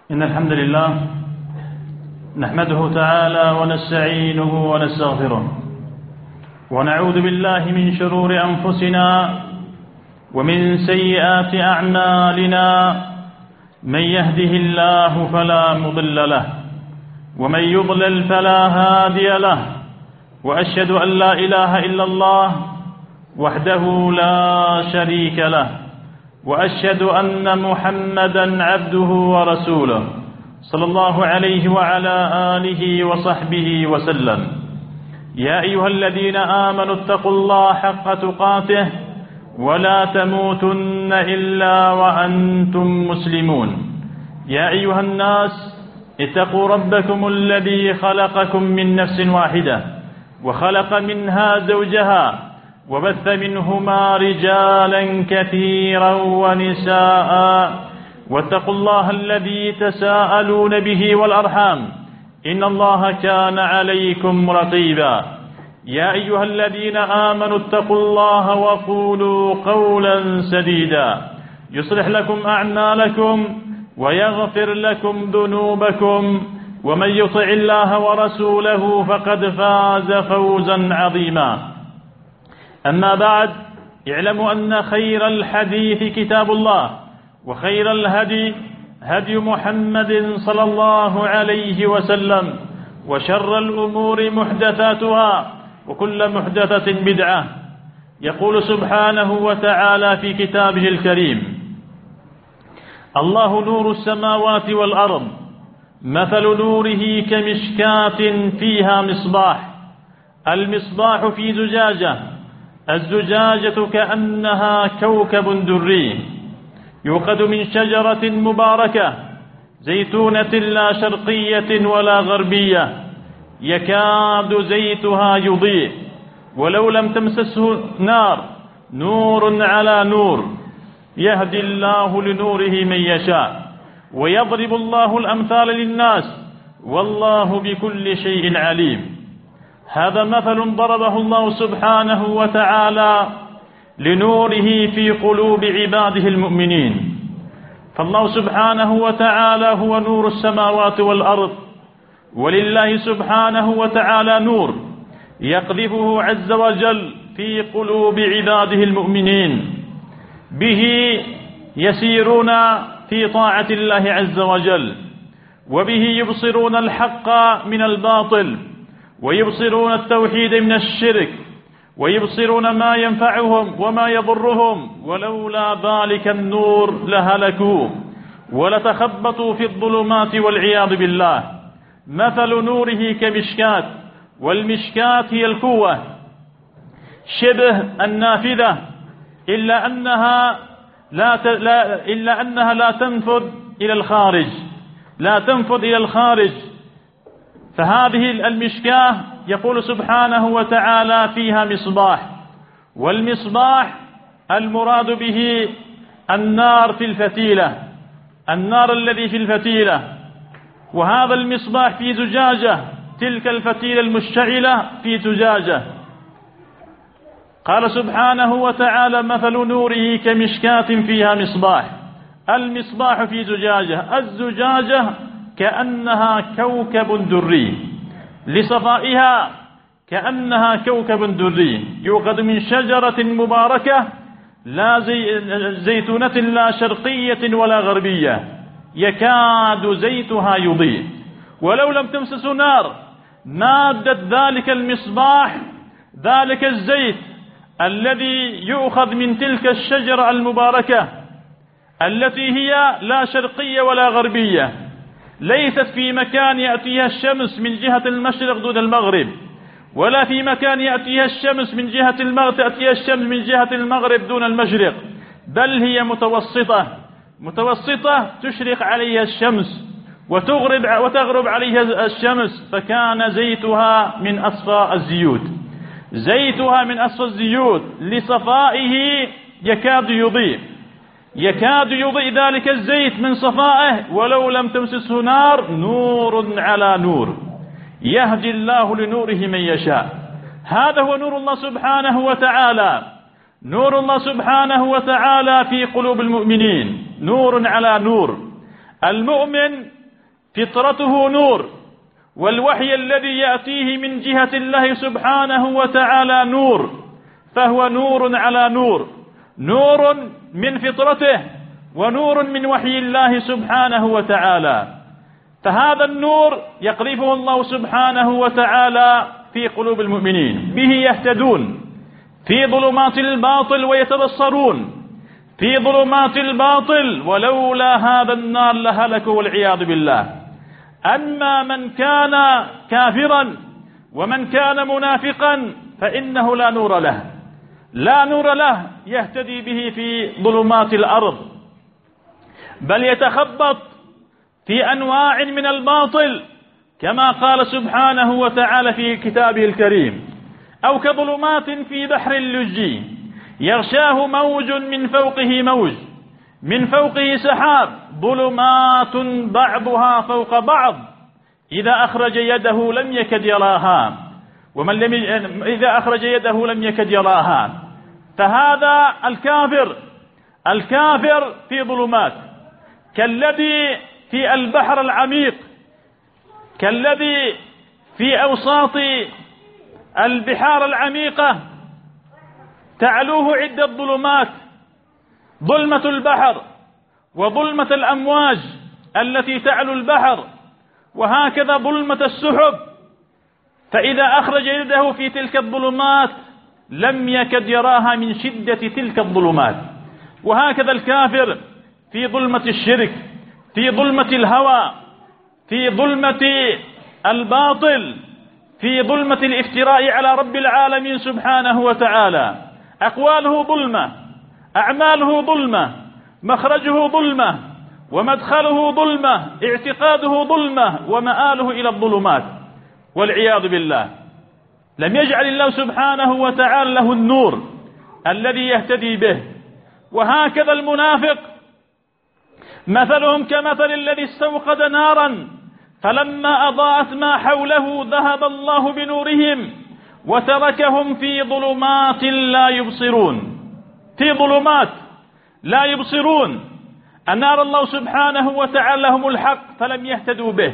إن الحمد لله نحمده تعالى ونستعينه ونستغفره ونعوذ بالله من شرور أنفسنا ومن سيئات أعمالنا. من يهده الله فلا مضل له ومن يضلل فلا هادي له، وأشهد أن لا إله إلا الله وحده لا شريك له، وأشهد أن محمدا عبده ورسوله صلى الله عليه وعلى آله وصحبه وسلم. يا أيها الذين آمنوا اتقوا الله حق تقاته ولا تموتن إلا وأنتم مسلمون. يا أيها الناس اتقوا ربكم الذي خلقكم من نفس واحدة وخلق منها زوجها وبث منهما رجالا كثيرا ونساء، واتقوا الله الذي تساءلون به والأرحام إن الله كان عليكم رقيبا. يا أيها الذين آمنوا اتقوا الله وقولوا قولا سديدا يصلح لكم أعمالكم ويغفر لكم ذنوبكم، ومن يطع الله ورسوله فقد فاز فوزا عظيما. أما بعد، اعلموا أن خير الحديث كتاب الله، وخير الهدي هدي محمد صلى الله عليه وسلم، وشر الأمور محدثاتها وكل محدثة بدعة. يقول سبحانه وتعالى في كتابه الكريم: الله نور السماوات والأرض، مثل نوره كمشكاة فيها مصباح، المصباح في زجاجة، الزجاجة كأنها كوكب دري يوقد من شجرة مباركة زيتونة لا شرقية ولا غربية، يكاد زيتها يضيء ولو لم تمسسه نار، نور على نور، يهدي الله لنوره من يشاء ويضرب الله الأمثال للناس والله بكل شيء عليم. هذا مثل ضربه الله سبحانه وتعالى لنوره في قلوب عباده المؤمنين. فالله سبحانه وتعالى هو نور السماوات والأرض، ولله سبحانه وتعالى نور يقذفه عز وجل في قلوب عباده المؤمنين، به يسيرون في طاعة الله عز وجل، وبه يبصرون الحق من الباطل، ويبصرون التوحيد من الشرك، ويبصرون ما ينفعهم وما يضرهم، ولولا ذلك النور لهلكوا ولتخبطوا في الظلمات والعياذ بالله. مثل نوره كمشكاة، والمشكاة هي الكوة شبه النافذة، إلا أنها لا تنفذ إلى الخارج، لا تنفذ إلى الخارج. فهذه المشكاة يقول سبحانه وتعالى فيها مصباح، والمصباح المراد به النار في الفتيلة، النار الذي في الفتيلة، وهذا المصباح في زجاجة، تلك الفتيلة المشتعلة في زجاجة. قال سبحانه وتعالى: مثل نوره كمشكاة فيها مصباح، المصباح في زجاجة، الزجاجة كأنها كوكب دري، لصفائها كأنها كوكب دري يوقد من شجرة مباركة لا زيتونة لا شرقية ولا غربية، يكاد زيتها يضيء ولو لم تمسس نار. مادة ذلك المصباح ذلك الزيت الذي يؤخذ من تلك الشجرة المباركة التي هي لا شرقية ولا غربية، ليست في مكان يأتيها الشمس من جهة المشرق دون المغرب، ولا في مكان يأتيها الشمس من جهة المغرب تأتيها الشمس من جهة المغرب دون المشرق، بل هي متوسطة تشرق عليها الشمس وتغرب عليها الشمس. فكان زيتها من أصفى الزيوت، زيتها من أصفى الزيوت لصفائه يكاد يضيء ذلك الزيت من صفائه ولو لم تمسسه نار، نور على نور، يهدي الله لنوره من يشاء. هذا هو نور الله سبحانه وتعالى، نور الله سبحانه وتعالى في قلوب المؤمنين، نور على نور. المؤمن فطرته نور، والوحي الذي يأتيه من جهة الله سبحانه وتعالى نور، فهو نور على نور، نور من فطرته ونور من وحي الله سبحانه وتعالى. فهذا النور يقذفه الله سبحانه وتعالى في قلوب المؤمنين، به يهتدون في ظلمات الباطل ويتبصرون في ظلمات الباطل، ولولا هذا النار لهلكوا والعياذ بالله. أما من كان كافرا ومن كان منافقا فإنه لا نور له، لا نور له يهتدي به في ظلمات الأرض، بل يتخبط في أنواع من الباطل كما قال سبحانه وتعالى في كتابه الكريم: أو كظلمات في بحر اللجي يغشاه موج من فوقه موج، من فوقه سحاب، ظلمات بعضها فوق بعض إذا أخرج يده لم يكد يراها، إذا أخرج يده لم يكد يراها. فهذا الكافر في ظلمات، كالذي في البحر العميق، كالذي في أوساط البحار العميقة تعلوه عدة ظلمات: ظلمة البحر، وظلمة الأمواج التي تعلو البحر، وهكذا ظلمة السحب. فإذا أخرج يده في تلك الظلمات لم يكد يراها من شدة تلك الظلمات. وهكذا الكافر في ظلمة الشرك، في ظلمة الهوى، في ظلمة الباطل، في ظلمة الافتراء على رب العالمين سبحانه وتعالى. أقواله ظلمة، أعماله ظلمة، مخرجه ظلمة، ومدخله ظلمة، اعتقاده ظلمة، ومآله إلى الظلمات والعياذ بالله. لم يجعل الله سبحانه وتعالى له النور الذي يهتدي به. وهكذا المنافق مثلهم كمثل الذي استوقد نارا فلما أضاءت ما حوله ذهب الله بنورهم وتركهم في ظلمات لا يبصرون، في ظلمات لا يبصرون. أنار الله سبحانه وتعالى لهم الحق فلم يهتدوا به،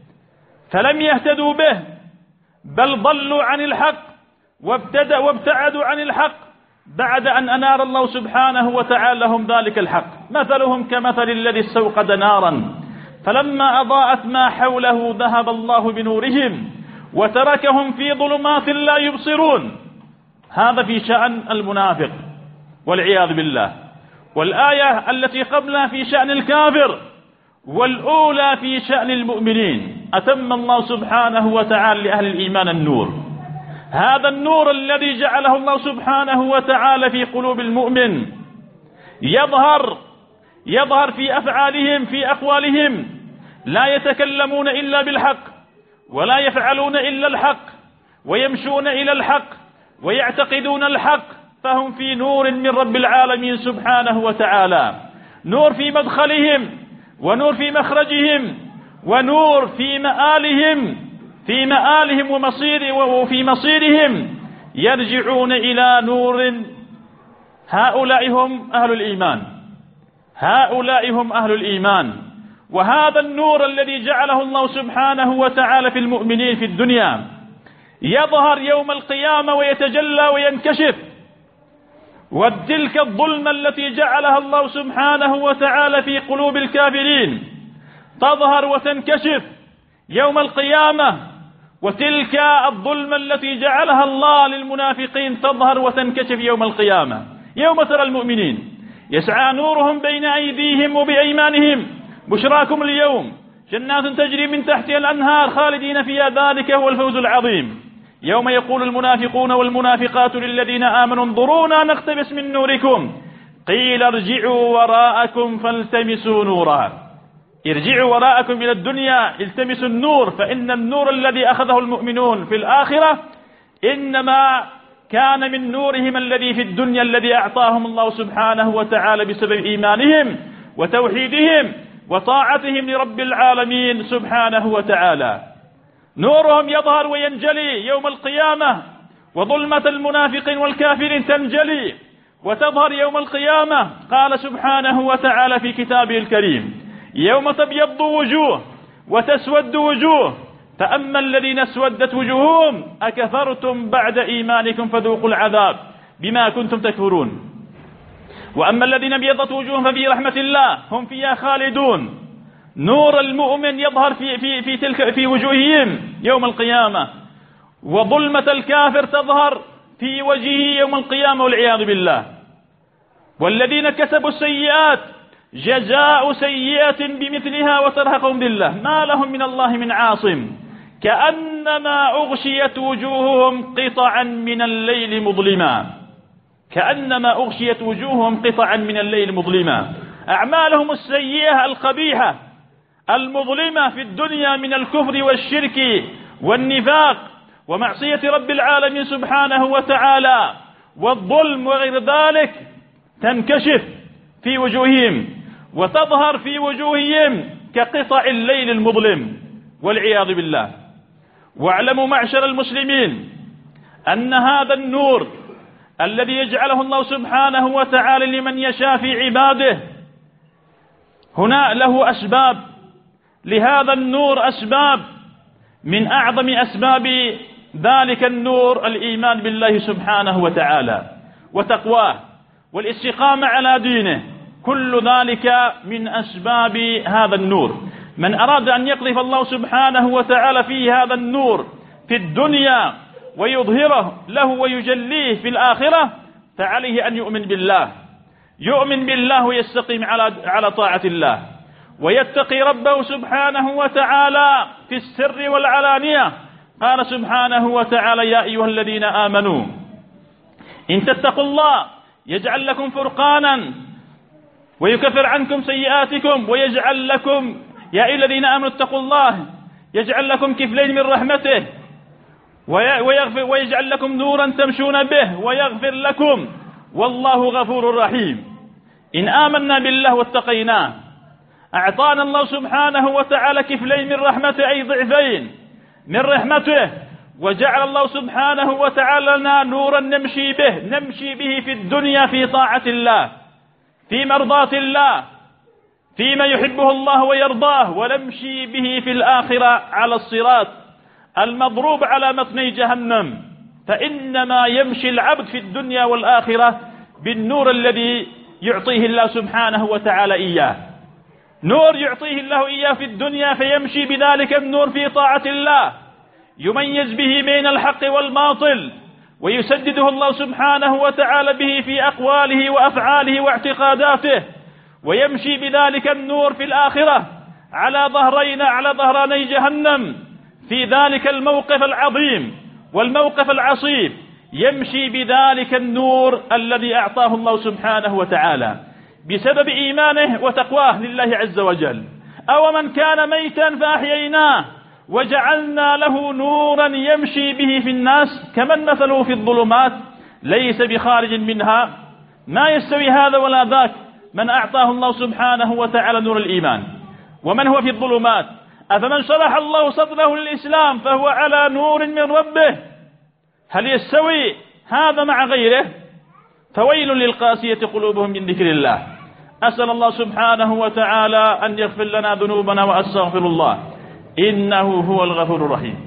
بل ضلوا عن الحق وابتعدوا عن الحق بعد أن أنار الله سبحانه وتعالى لهم ذلك الحق. مثلهم كمثل الذي استوقد نارا فلما أضاءت ما حوله ذهب الله بنورهم وتركهم في ظلمات لا يبصرون. هذا في شأن المنافق والعياذ بالله. والآية التي قبلها في شأن الكافر، والأولى في شأن المؤمنين. أتم الله سبحانه وتعالى لأهل الإيمان النور، هذا النور الذي جعله الله سبحانه وتعالى في قلوب المؤمن يظهر في أفعالهم، في أقوالهم، لا يتكلمون إلا بالحق، ولا يفعلون إلا الحق، ويمشون إلى الحق، ويعتقدون الحق، فهم في نور من رب العالمين سبحانه وتعالى. نور في مدخلهم، ونور في مخرجهم، ونور في مآلهم وفي مصيرهم، يرجعون إلى نور. هؤلاء هم أهل الإيمان. وهذا النور الذي جعله الله سبحانه وتعالى في المؤمنين في الدنيا يظهر يوم القيامة ويتجلى وينكشف. وتلك الظلمة التي جعلها الله سبحانه وتعالى في قلوب الكافرين تظهر وتنكشف يوم القيامة، وتلك الظلمة التي جعلها الله للمنافقين تظهر وتنكشف يوم القيامة. يوم ترى المؤمنين يسعى نورهم بين أيديهم وبأيمانهم: بشراكم اليوم جنات تجري من تحتها الأنهار خالدين فيها، ذلك هو الفوز العظيم. يوم يقول المنافقون والمنافقات للذين آمنوا انظرونا نقتبس من نوركم قيل ارجعوا وراءكم فالتمسوا نورا. ارجعوا وراءكم إلى الدنيا، التمسوا النور، فإن النور الذي أخذه المؤمنون في الآخرة إنما كان من نورهم الذي في الدنيا، الذي أعطاهم الله سبحانه وتعالى بسبب إيمانهم وتوحيدهم وطاعتهم لرب العالمين سبحانه وتعالى. نورهم يظهر وينجلي يوم القيامة، وظلمة المنافقين والكافرين تنجلي وتظهر يوم القيامة. قال سبحانه وتعالى في كتابه الكريم: يوم تبيض وجوه وتسود وجوه، فأما الذين اسودت وجوههم أكفرتم بعد إيمانكم فذوقوا العذاب بما كنتم تكفرون، وأما الذين ابيضت وجوههم ففي رحمة الله هم فيها خالدون. نور المؤمن يظهر في وجوههم يوم القيامة، وظلمة الكافر تظهر في وجهه يوم القيامة والعياذ بالله. والذين كسبوا السيئات جزاء سيئة بمثلها وترهقهم ذلة ما لهم من الله من عاصم، كأنما أغشيت وجوههم قطعا من الليل مظلما، كأنما أغشيت وجوههم قطعا من الليل مظلما. أعمالهم السيئة القبيحة المظلمة في الدنيا من الكفر والشرك والنفاق ومعصية رب العالمين سبحانه وتعالى والظلم وغير ذلك تنكشف في وجوههم وتظهر في وجوههم كقطع الليل المظلم والعياذ بالله. واعلموا معشر المسلمين أن هذا النور الذي يجعله الله سبحانه وتعالى لمن يشاء في عباده هنا له أسباب، لهذا النور أسباب، من أعظم أسباب ذلك النور الإيمان بالله سبحانه وتعالى وتقواه والاستقامة على دينه، كل ذلك من أسباب هذا النور. من أراد أن يقذف الله سبحانه وتعالى فيه هذا النور في الدنيا ويظهره له ويجليه في الآخرة فعليه أن يؤمن بالله، يؤمن بالله ويستقيم على طاعة الله ويتقي ربه سبحانه وتعالى في السر والعلانية. قال سبحانه وتعالى: يا أيها الذين آمنوا إن تتقوا الله يجعل لكم فرقانا ويكفر عنكم سيئاتكم ويجعل لكم، يا أيها الذين آمنوا اتقوا الله يجعل لكم كفلين من رحمته ويجعل لكم نورا تمشون به ويغفر لكم والله غفور رحيم. إن آمنا بالله واتقيناه أعطانا الله سبحانه وتعالى كفلين من رحمته، أي ضعفين من رحمته، وجعل الله سبحانه وتعالى لنا نورا نمشي به في الدنيا في طاعة الله، في مرضاة الله، فيما يحبه الله ويرضاه، ونمشي به في الآخرة على الصراط المضروب على متني جهنم. فإنما يمشي العبد في الدنيا والآخرة بالنور الذي يعطيه الله سبحانه وتعالى إياه، نور يعطيه الله إياه في الدنيا فيمشي بذلك النور في طاعة الله، يميز به بين الحق والباطل، ويسدده الله سبحانه وتعالى به في أقواله وأفعاله واعتقاداته، ويمشي بذلك النور في الآخرة على ظهراني جهنم في ذلك الموقف العظيم والموقف العصيب، يمشي بذلك النور الذي أعطاه الله سبحانه وتعالى بسبب إيمانه وتقواه لله عز وجل. أو من كان ميتا فأحييناه وجعلنا له نورا يمشي به في الناس كمن مثله في الظلمات ليس بخارج منها. ما يستوي هذا ولا ذاك من أعطاه الله سبحانه وتعالى نور الإيمان ومن هو في الظلمات. أفمن شرح الله صدره للإسلام فهو على نور من ربه، هل يستوي هذا مع غيره؟ فويل للقاسية قلوبهم من ذكر الله. أسأل الله سبحانه وتعالى أن يغفر لنا ذنوبنا وأستغفر الله إنه هو الغفور الرحيم.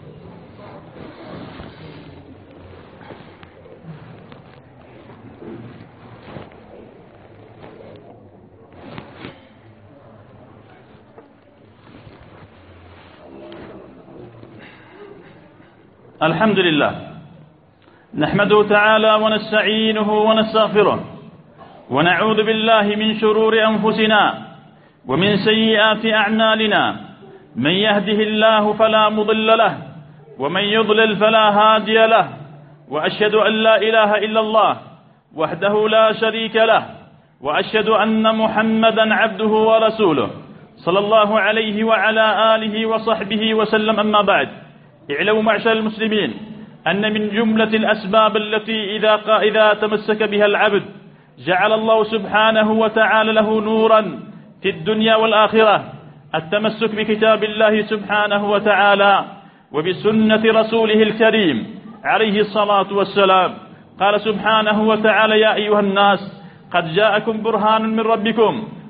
الحمد لله نحمده تعالى ونستعينه ونستغفره ونعوذ بالله من شرور أنفسنا ومن سيئات أعمالنا، من يهده الله فلا مضل له ومن يضلل فلا هادي له، وأشهد أن لا إله إلا الله وحده لا شريك له، وأشهد أن محمدا عبده ورسوله صلى الله عليه وعلى آله وصحبه وسلم. أما بعد، اعلموا معشر المسلمين أن من جملة الأسباب التي إذا تمسك بها العبد جعل الله سبحانه وتعالى له نورا في الدنيا والآخرة التمسك بكتاب الله سبحانه وتعالى وبسنة رسوله الكريم عليه الصلاة والسلام. قال سبحانه وتعالى: يا أيها الناس قد جاءكم برهان من ربكم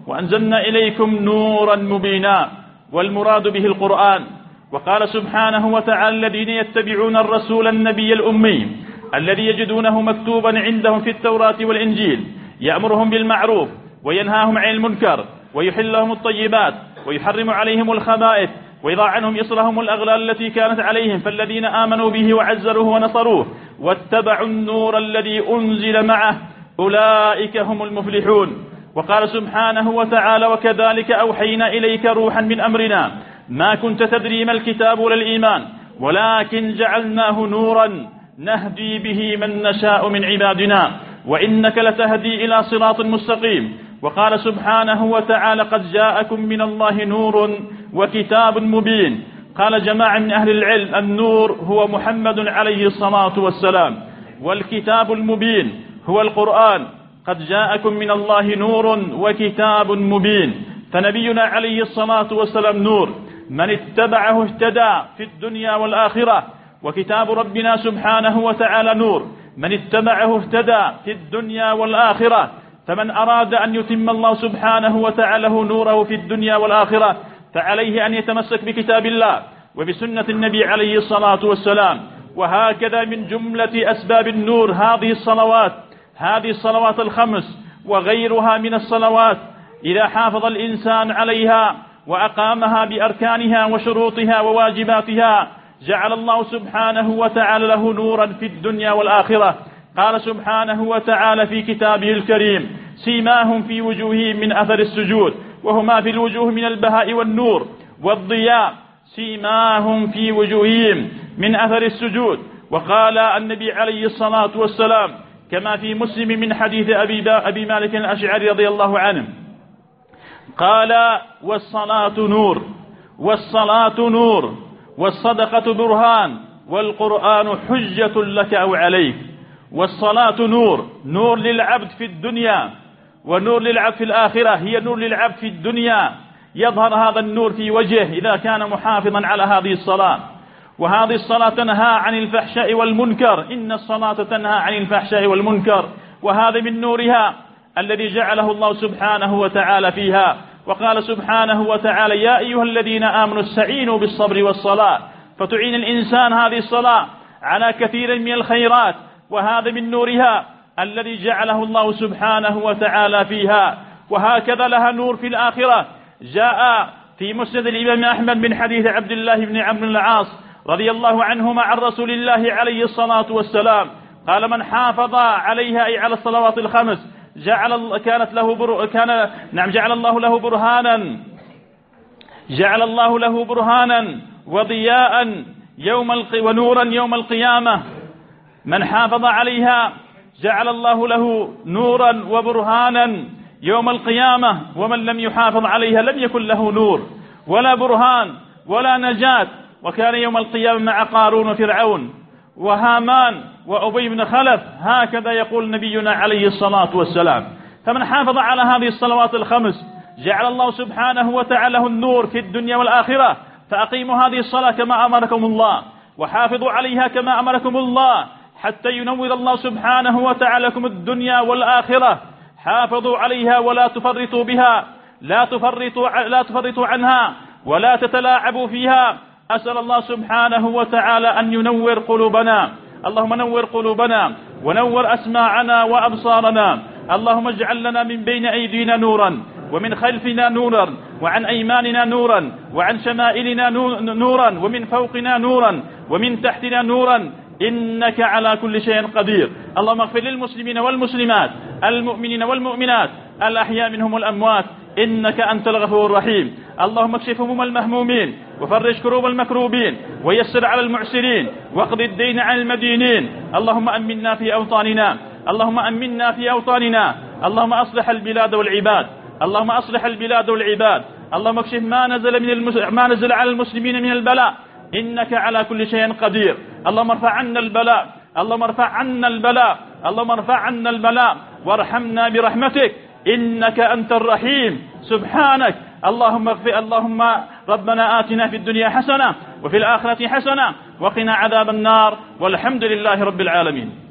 وأنزلنا إليكم نورا مبينا، والمراد به القرآن. وقال سبحانه وتعالى: الذين يتبعون الرسول النبي الأمي الذي يجدونه مكتوبا عندهم في التوراة والإنجيل يأمرهم بالمعروف وينهاهم عن المنكر ويحل لهم الطيبات ويحرم عليهم الخبائث ويضع عنهم إصرهم الأغلال التي كانت عليهم، فالذين آمنوا به وعزروه ونصروه واتبعوا النور الذي أنزل معه أولئك هم المفلحون. وقال سبحانه وتعالى: وكذلك أوحينا إليك روحا من أمرنا ما كنت تدري ما الكتاب ولا الإيمان ولكن جعلناه نورا نهدي به من نشاء من عبادنا وإنك لتهدي إلى صراط مستقيم. وقال سبحانه وتعالى: قد جاءكم من الله نور وكتاب مبين. قال جماعة من أهل العلم: النور هو محمد عليه الصلاة والسلام، والكتاب المبين هو القرآن. قد جاءكم من الله نور وكتاب مبين، فنبينا عليه الصلاة والسلام نور، من اتبعه اهتدى في الدنيا والآخرة، وكتاب ربنا سبحانه وتعالى نور، من اتبعه اهتدى في الدنيا والآخرة. فمن أراد أن يتم الله سبحانه وتعالى نوره في الدنيا والآخرة فعليه أن يتمسك بكتاب الله وبسنة النبي عليه الصلاة والسلام. وهكذا من جملة أسباب النور هذه الصلوات الخمس وغيرها من الصلوات، إذا حافظ الإنسان عليها وأقامها بأركانها وشروطها وواجباتها جعل الله سبحانه وتعالى له نورا في الدنيا والآخرة. قال سبحانه وتعالى في كتابه الكريم: سيماهم في وجوههم من أثر السجود، وهما في الوجوه من البهاء والنور والضياء، سيماهم في وجوههم من أثر السجود. وقال النبي عليه الصلاة والسلام كما في مسلم من حديث أبي مالك الأشعري رضي الله عنه قال: والصلاة نور والصدقة برهان والقرآن حجة لك أو عليك. والصلاة نور للعبد في الدنيا ونور للعبد في الآخرة. هي نور للعبد في الدنيا، يظهر هذا النور في وجهه إذا كان محافظا على هذه الصلاة. وهذه الصلاة تنهى عن الفحشاء والمنكر، إن الصلاة تنهى عن الفحشاء والمنكر، وهذا من نورها الذي جعله الله سبحانه وتعالى فيها. وقال سبحانه وتعالى: يا أيها الذين آمنوا استعينوا بالصبر والصلاة، فتعين الإنسان هذه الصلاة على كثير من الخيرات، وهذا من نورها الذي جعله الله سبحانه وتعالى فيها. وهكذا لها نور في الآخرة. جاء في مسند الإمام أحمد من حديث عبد الله بن عمرو بن العاص رضي الله عنهما عن رسول الله عليه الصلاة والسلام قال: من حافظ عليها أي على الصلوات الخمس جعل الله له برهانا وضياء ونورا يوم القيامة. من حافظ عليها جعل الله له نورا وبرهانا يوم القيامة، ومن لم يحافظ عليها لم يكن له نور ولا برهان ولا نجاة. وكان يوم القيامة مع قارون وفرعون وهامان وأبي بن خلف، هكذا يقول نبينا عليه الصلاة والسلام. فمن حافظ على هذه الصلوات الخمس جعل الله سبحانه وتعالى له النور في الدنيا والآخرة. فأقيموا هذه الصلاة كما أمركم الله، وحافظوا عليها كما أمركم الله، حتى ينور الله سبحانه وتعالى لكم الدنيا والآخرة. حافظوا عليها ولا تفرطوا بها، لا تفرطوا عنها ولا تتلاعبوا فيها. أسأل الله سبحانه وتعالى أن ينور قلوبنا. اللهم نور قلوبنا ونور أسماعنا وأبصارنا. اللهم اجعل لنا من بين أيدينا نورا ومن خلفنا نورا وعن أيماننا نورا وعن شمائلنا نورا ومن فوقنا نورا ومن تحتنا نورا، إنك على كل شيء قدير. اللهم اغفر للمسلمين والمسلمات، المؤمنين والمؤمنات، الأحياء منهم والأموات، إنك أنت الغفور الرحيم. اللهم اكشف هموم المهمومين وفرج كروب المكروبين ويسر على المعسرين واقض الدين عن المدينين. اللهم أمنا في أوطاننا، اللهم أمنا في أوطاننا. اللهم أصلح البلاد والعباد، اللهم أصلح البلاد والعباد. اللهم اكشف ما نزل على المسلمين من البلاء، إنك على كل شيء قدير. اللهم ارفع عنا البلاء، اللهم ارفع عنا البلاء، اللهم ارفع عنا البلاء وارحمنا برحمتك، إنك أنت الرحيم. سبحانك اللهم اغفر. اللهم ربنا آتنا في الدنيا حسنة وفي الآخرة حسنة وقنا عذاب النار، والحمد لله رب العالمين.